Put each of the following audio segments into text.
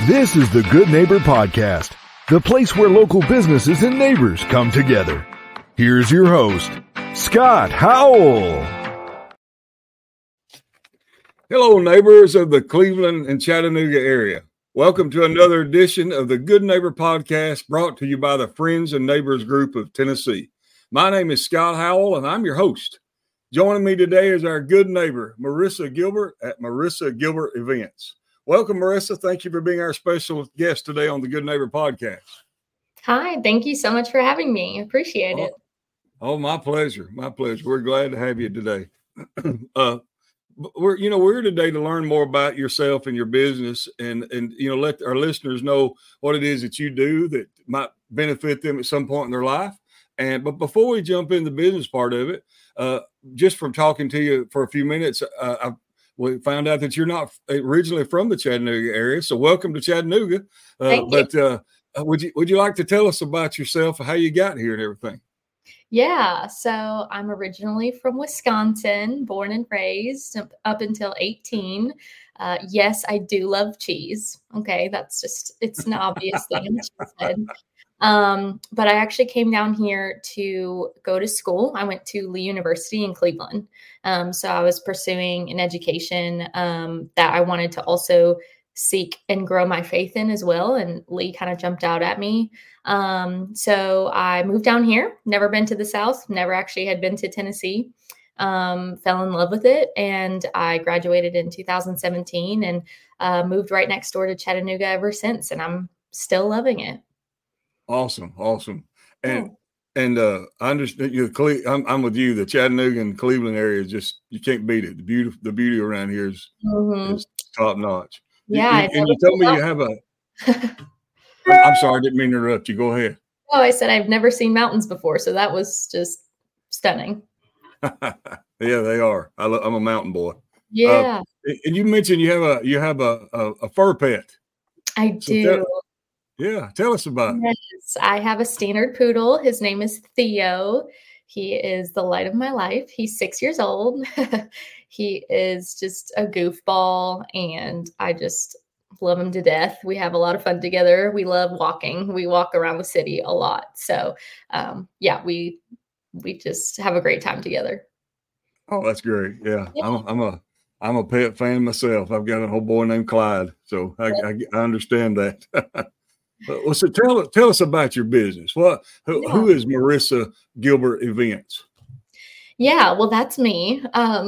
This is the Good Neighbor Podcast, the place where local businesses and neighbors come together. Here's your host, Scott Howell. Hello, neighbors of the Cleveland and Chattanooga area. Welcome to another edition of the Good Neighbor Podcast, brought to you by the Friends and Neighbors Group of Tennessee. My name is Scott Howell, and I'm your host. Joining me today is our good neighbor, Marissa Gilbert at Marissa Gilbert Events. Welcome, Marissa. Thank you for being our special guest today on the Good Neighbor Podcast. Hi, thank you so much for having me. Appreciate it. Oh, my pleasure. My pleasure. We're glad to have you today. We're here today to learn more about yourself and your business and let our listeners know what it is that you do that might benefit them at some point in their life. But before we jump in the business part of it, just from talking to you for a few minutes, we found out that you're not originally from the Chattanooga area. So welcome to Chattanooga. Thank you. Would you like to tell us about yourself, how you got here and everything? Yeah, so I'm originally from Wisconsin, born and raised up until 18. Yes, I do love cheese. Okay, it's an obvious thing. But I actually came down here to go to school. I went to Lee University in Cleveland. So I was pursuing an education that I wanted to also seek and grow my faith in as well. And Lee kind of jumped out at me. So I moved down here, never been to the South, never actually had been to Tennessee, fell in love with it. And I graduated in 2017 and moved right next door to Chattanooga ever since. And I'm still loving it. Awesome. And I understand I'm with you. The Chattanooga and Cleveland area is just, you can't beat it. The beauty around here is top notch. Yeah. And you told me you have I'm sorry, I didn't mean to interrupt you. Go ahead. Oh, I said I've never seen mountains before. So that was just stunning. Yeah, they are. I'm a mountain boy. Yeah. And you mentioned you have a fur pet. I do. Tell us about it. Yes, I have a standard poodle. His name is Theo. He is the light of my life. He's 6 years old. He is just a goofball, and I just love him to death. We have a lot of fun together. We love walking. We walk around the city a lot. So, we just have a great time together. Oh, that's great. Yeah. I'm a pet fan myself. I've got a whole boy named Clyde, so I understand that. Well, so tell us about your business. Who is Marissa Gilbert Events? Yeah, well, that's me.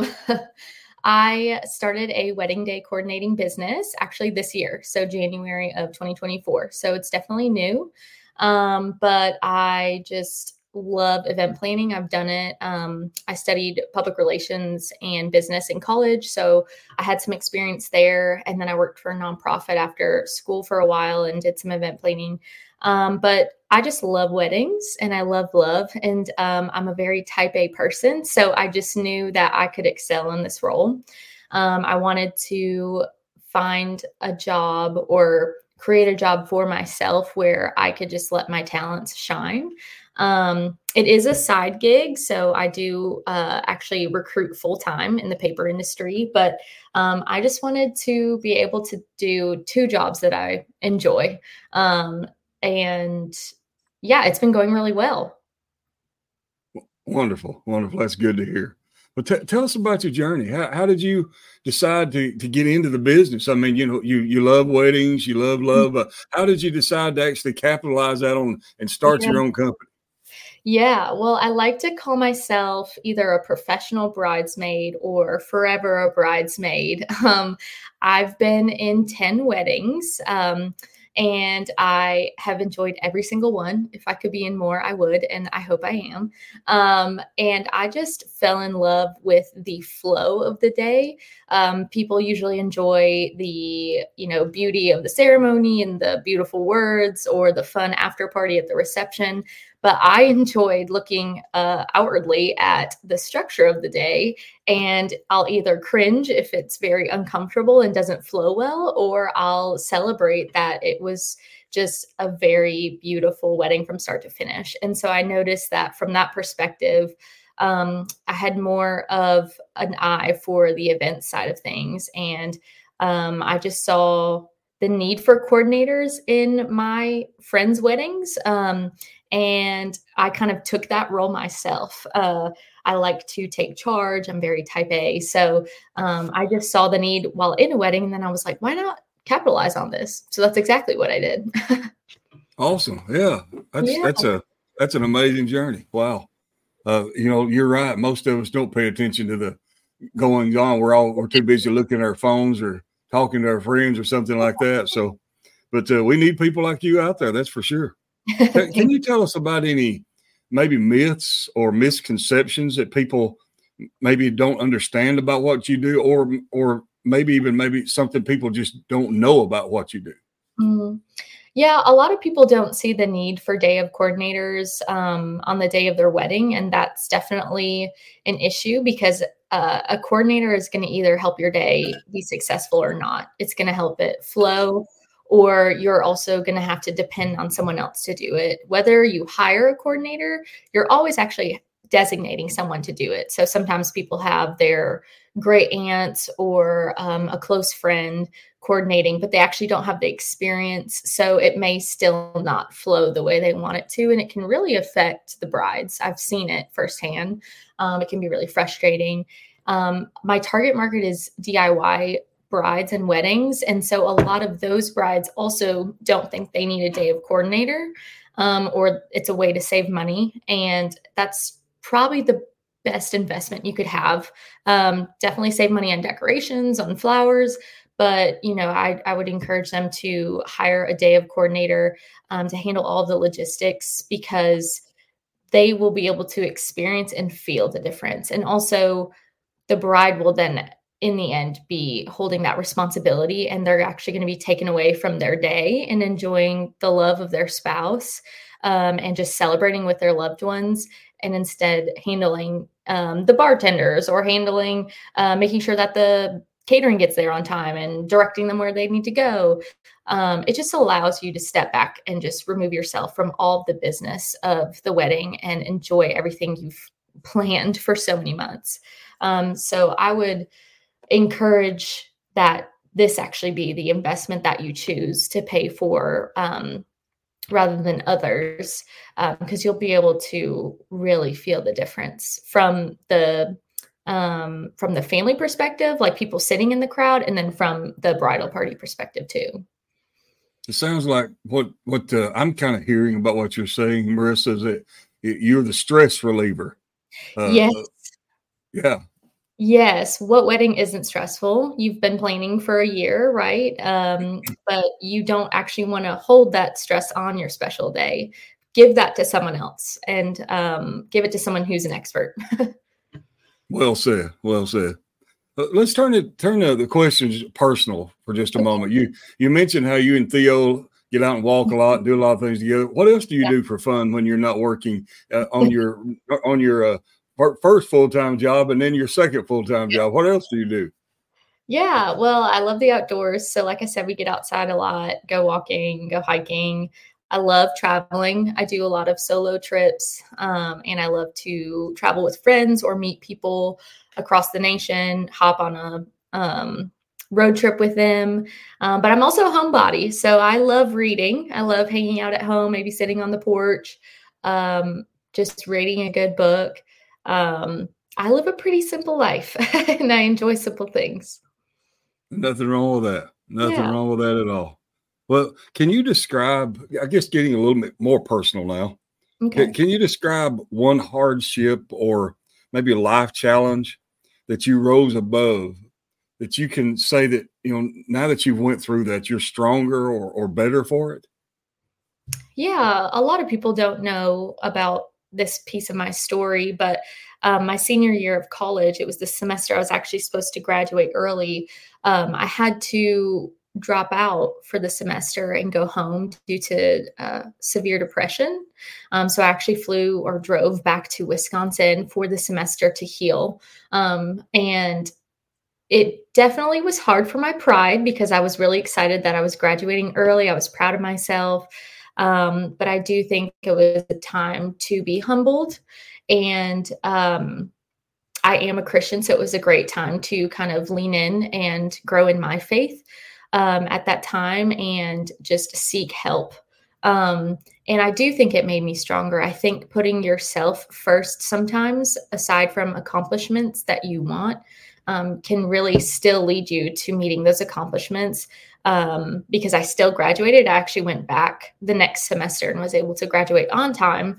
I started a wedding day coordinating business actually this year, so January of 2024. So it's definitely new, but I just love event planning. I've done it. I studied public relations and business in college, so I had some experience there. And then I worked for a nonprofit after school for a while and did some event planning. But I just love weddings and I love love. And I'm a very type A person, so I just knew that I could excel in this role. I wanted to find a job or create a job for myself where I could just let my talents shine. It is a side gig, so I do actually recruit full-time in the paper industry, but I just wanted to be able to do two jobs that I enjoy. It's been going really well. Wonderful. That's good to hear. Well, tell us about your journey. How did you decide to get into the business? I mean, you love weddings, you love. How did you decide to actually capitalize that on and start your own company? Yeah, well, I like to call myself either a professional bridesmaid or forever a bridesmaid. I've been in 10 weddings, and I have enjoyed every single one. If I could be in more, I would, and I hope I am. And I just fell in love with the flow of the day. People usually enjoy the, beauty of the ceremony and the beautiful words or the fun after party at the reception. But I enjoyed looking outwardly at the structure of the day, and I'll either cringe if it's very uncomfortable and doesn't flow well, or I'll celebrate that it was just a very beautiful wedding from start to finish. And so I noticed that from that perspective, I had more of an eye for the event side of things. And I just saw the need for coordinators in my friends' weddings. And I kind of took that role myself. I like to take charge. I'm very type A. So I just saw the need while in a wedding. And then I was like, why not capitalize on this? So that's exactly what I did. Awesome. Yeah. That's an amazing journey. Wow. You're right. Most of us don't pay attention to the goings on. We're too busy looking at our phones or talking to our friends or something like that. So, but we need people like you out there. That's for sure. Can you tell us about any maybe myths or misconceptions that people maybe don't understand about what you do, or maybe something people just don't know about what you do? Mm. Yeah, a lot of people don't see the need for day of coordinators on the day of their wedding. And that's definitely an issue because a coordinator is going to either help your day be successful or not. It's going to help it flow, or you're also going to have to depend on someone else to do it. Whether you hire a coordinator, you're always actually designating someone to do it. So sometimes people have their great aunt or a close friend coordinating, but they actually don't have the experience. So it may still not flow the way they want it to. And it can really affect the brides. I've seen it firsthand. It can be really frustrating. My target market is DIY brides and weddings. And so a lot of those brides also don't think they need a day of coordinator, or it's a way to save money. And that's probably the best investment you could have. Definitely save money on decorations, on flowers. But, I would encourage them to hire a day of coordinator to handle all of the logistics, because they will be able to experience and feel the difference. And also the bride will then, in the end, be holding that responsibility, and they're actually going to be taken away from their day and enjoying the love of their spouse and just celebrating with their loved ones, and instead handling the bartenders or handling making sure that the catering gets there on time and directing them where they need to go. It just allows you to step back and just remove yourself from all the business of the wedding and enjoy everything you've planned for so many months. So I would encourage that this actually be the investment that you choose to pay for rather than others, because you'll be able to really feel the difference from the family perspective, like people sitting in the crowd, and then from the bridal party perspective too. It sounds like what I'm kind of hearing about what you're saying, Marissa, is that you're the stress reliever. Yes. Yeah. Yes. What wedding isn't stressful? You've been planning for a year, right? But you don't actually want to hold that stress on your special day. Give that to someone else, and give it to someone who's an expert. Well said. Well said. Let's turn the questions personal for just a moment. You mentioned how you and Theo get out and walk a lot and do a lot of things together. What else do you do for fun when you're not working on your first full-time job and then your second full-time job? What else do you do? Yeah, well, I love the outdoors. So like I said, we get outside a lot, go walking, go hiking. I love traveling. I do a lot of solo trips, and I love to travel with friends or meet people across the nation, hop on a road trip with them. But I'm also a homebody, so I love reading. I love hanging out at home, maybe sitting on the porch, just reading a good book. I live a pretty simple life, and I enjoy simple things. Nothing wrong with that. Nothing wrong with that at all. Well, can you describe, I guess getting a little bit more personal now, Okay. can you describe one hardship or maybe a life challenge that you rose above, that you can say that, now that you've went through that, you're stronger or better for it? Yeah, a lot of people don't know about this piece of my story, but my senior year of college, it was the semester I was actually supposed to graduate early. I had to drop out for the semester and go home due to severe depression. So I actually flew or drove back to Wisconsin for the semester to heal. And it definitely was hard for my pride, because I was really excited that I was graduating early. I was proud of myself. But I do think it was a time to be humbled. And I am a Christian, so it was a great time to kind of lean in and grow in my faith. at that time and just seek help. And I do think it made me stronger. I think putting yourself first sometimes, aside from accomplishments that you want, can really still lead you to meeting those accomplishments. Because I still graduated. I actually went back the next semester and was able to graduate on time.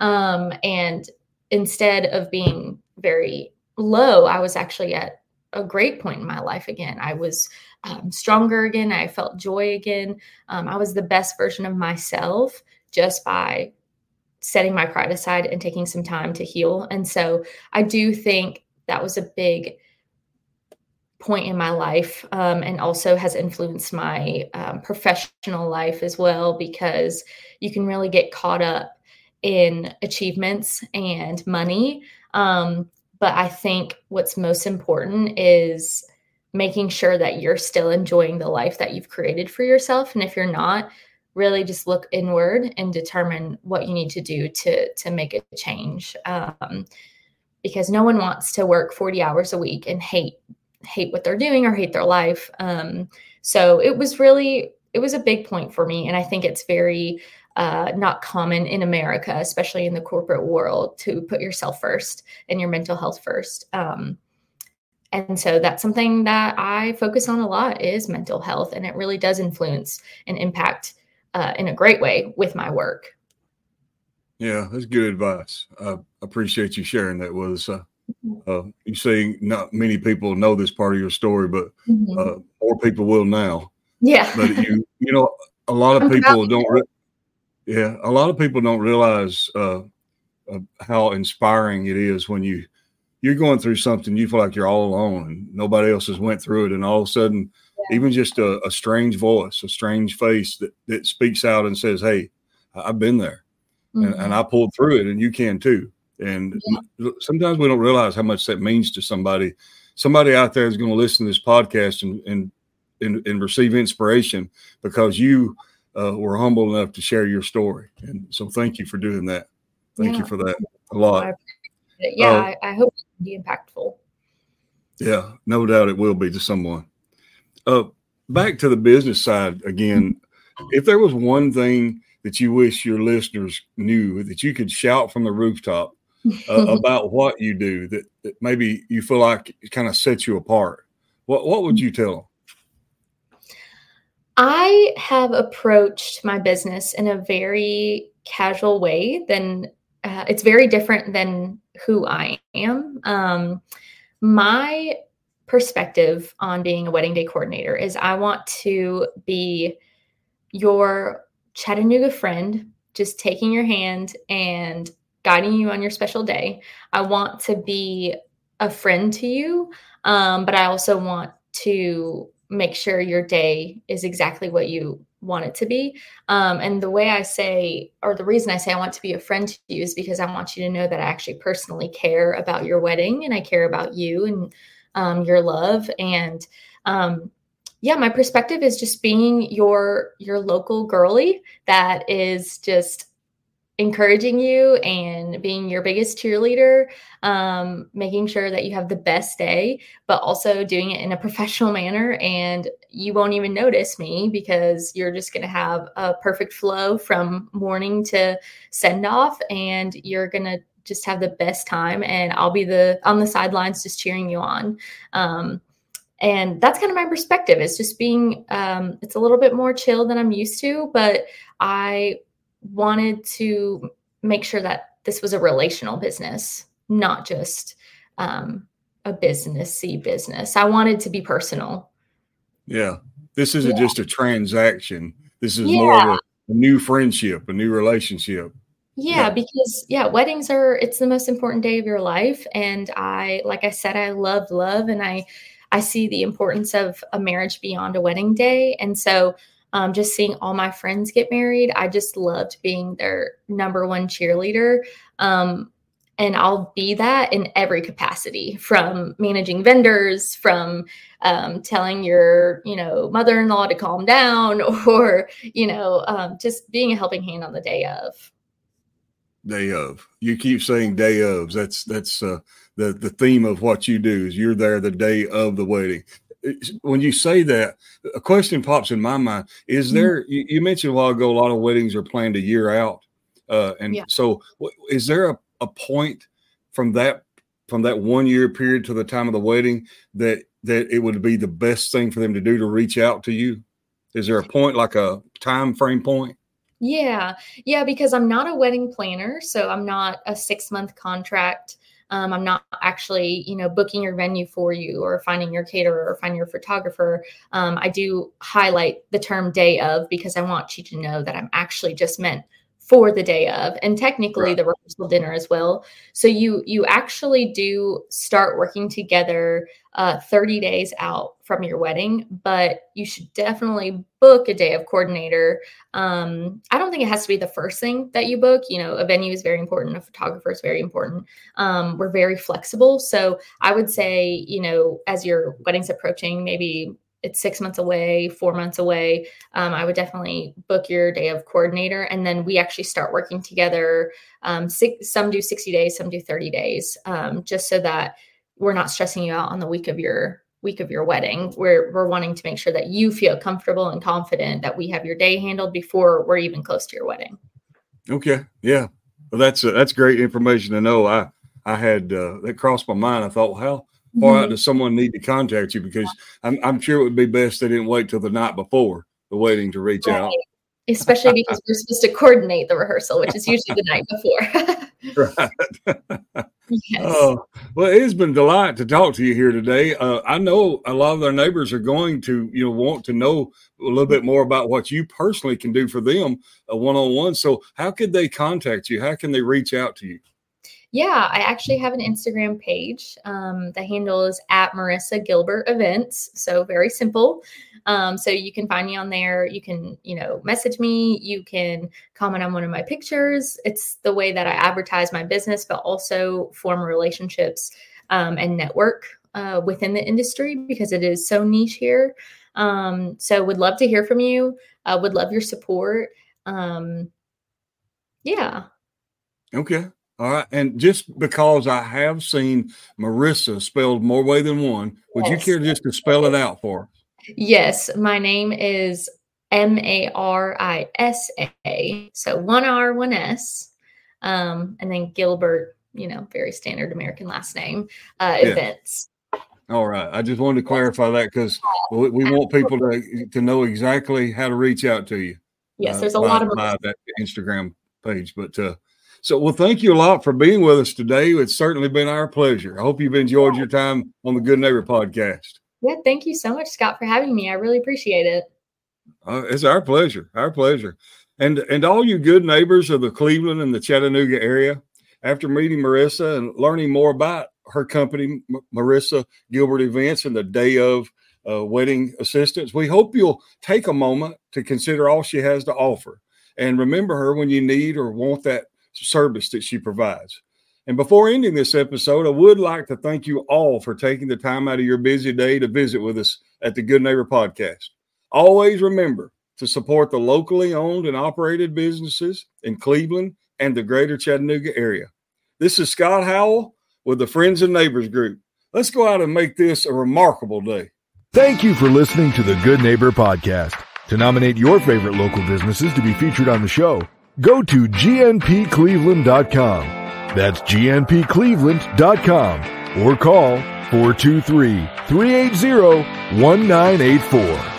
And instead of being very low, I was actually at a great point in my life again. I was stronger again. I felt joy again. I was the best version of myself just by setting my pride aside and taking some time to heal. And so I do think that was a big point in my life, and also has influenced my professional life as well, because you can really get caught up in achievements and money. But I think what's most important is making sure that you're still enjoying the life that you've created for yourself. And if you're not, really just look inward and determine what you need to do to make a change. Because no one wants to work 40 hours a week and hate what they're doing or hate their life. So it was a big point for me. And I think it's very not common in America, especially in the corporate world, to put yourself first and your mental health first. And so that's something that I focus on a lot, is mental health. And it really does influence and impact in a great way with my work. Yeah, that's good advice. I appreciate you sharing that with us. You say not many people know this part of your story, but more people will now. Yeah. But a lot of people don't. A lot of people don't realize how inspiring it is when you're going through something, you feel like you're all alone and nobody else has went through it, and all of a sudden, even just a strange voice, a strange face that speaks out and says, "Hey, I've been there, and I pulled through it, and you can too." And sometimes we don't realize how much that means to somebody. Somebody out there is going to listen to this podcast and receive inspiration because you were humble enough to share your story. And so thank you for doing that. Thank you for that a lot. I hope it can be impactful. Yeah, no doubt it will be to someone. Back to the business side again, if there was one thing that you wish your listeners knew that you could shout from the rooftop about what you do that maybe you feel like it kind of sets you apart, what would you tell them? I have approached my business in a very casual way. It's very different than who I am. My perspective on being a wedding day coordinator is I want to be your Chattanooga friend, just taking your hand and guiding you on your special day. I want to be a friend to you, but I also want to make sure your day is exactly what you want it to be. And the way I say, or the reason I say I want to be a friend to you, is because I want you to know that I actually personally care about your wedding, and I care about you and your love. And my perspective is just being your local girly that is just encouraging you and being your biggest cheerleader, making sure that you have the best day, but also doing it in a professional manner. And you won't even notice me because you're just going to have a perfect flow from morning to send off, and you're going to just have the best time. And I'll be on the sidelines just cheering you on. And that's kind of my perspective. It's just being, it's a little bit more chill than I'm used to, but I wanted to make sure that this was a relational business, not just a businessy business. I wanted to be personal. Yeah. This isn't just a transaction. This is more of a new friendship, a new relationship. Because weddings it's the most important day of your life. And like I said, I love love, and I see the importance of a marriage beyond a wedding day. And so just seeing all my friends get married, I just loved being their number one cheerleader. And I'll be that in every capacity, from managing vendors, from telling your, mother-in-law to calm down, or, just being a helping hand on the day of. Day of. You keep saying day of. That's the theme of what you do, is you're there the day of the wedding. when you say that, a question pops in my mind. Is there, you mentioned a while ago, a lot of weddings are planned a year out. So is there a point from that 1 year period to the time of the wedding that it would be the best thing for them to do to reach out to you? Is there a point, like a time frame point? Yeah, because I'm not a wedding planner, so I'm not a 6-month contract. I'm not actually, booking your venue for you or finding your caterer or finding your photographer. I do highlight the term day of because I want you to know that I'm actually just meant for the day of, and technically the rehearsal dinner as well. So you actually do start working together 30 days out from your wedding, but you should definitely book a day of coordinator. I don't think it has to be the first thing that you book. A venue is very important. A photographer is very important. We're very flexible. So I would say, as your wedding's approaching, maybe it's 6 months away, 4 months away, I would definitely book your day of coordinator. And then we actually start working together. Some do 60 days, some do 30 days, just so that we're not stressing you out on the week of your wedding. We're wanting to make sure that you feel comfortable and confident that we have your day handled before we're even close to your wedding. Okay. Yeah. Well, that's great information to know. I had, that crossed my mind. I thought, well, how far out does someone need to contact you? Because I'm sure it would be best they didn't wait till the night before the wedding to reach out. Especially because we're supposed to coordinate the rehearsal, which is usually the night before. Right. Yes. Well, it has been a delight to talk to you here today. I know a lot of their neighbors are going to, want to know a little bit more about what you personally can do for them one-on-one. So how could they contact you? How can they reach out to you? Yeah, I actually have an Instagram page. The handle is @Marissa Gilbert Events. So very simple. So you can find me on there. You can, message me. You can comment on one of my pictures. It's the way that I advertise my business, but also form relationships and network within the industry because it is so niche here. So would love to hear from you. Would love your support. Yeah. Okay. All right. And just because I have seen Marissa spelled more way than one, would you care just to spell it out for us? Yes. My name is Marissa. So 1 R, 1 S. And then Gilbert, very standard American last name, Events. All right. I just wanted to clarify that because we want people to know exactly how to reach out to you. Yes. There's a lot of that Instagram page, but, well, thank you a lot for being with us today. It's certainly been our pleasure. I hope you've enjoyed your time on the Good Neighbor podcast. Yeah, thank you so much, Scott, for having me. I really appreciate it. It's our pleasure. Our pleasure. And all you good neighbors of the Cleveland and the Chattanooga area, after meeting Marissa and learning more about her company, Marissa Gilbert Events, and the day of wedding assistance, we hope you'll take a moment to consider all she has to offer and remember her when you need or want that service that she provides. And before ending this episode, I would like to thank you all for taking the time out of your busy day to visit with us at the Good Neighbor Podcast. Always remember to support the locally owned and operated businesses in Cleveland and the greater Chattanooga area. This is Scott Howell with the Friends and Neighbors Group. Let's go out and make this a remarkable day. Thank you for listening to the Good Neighbor Podcast. To nominate your favorite local businesses to be featured on the show, go to gnpcleveland.com. That's gnpcleveland.com or call 423-380-1984.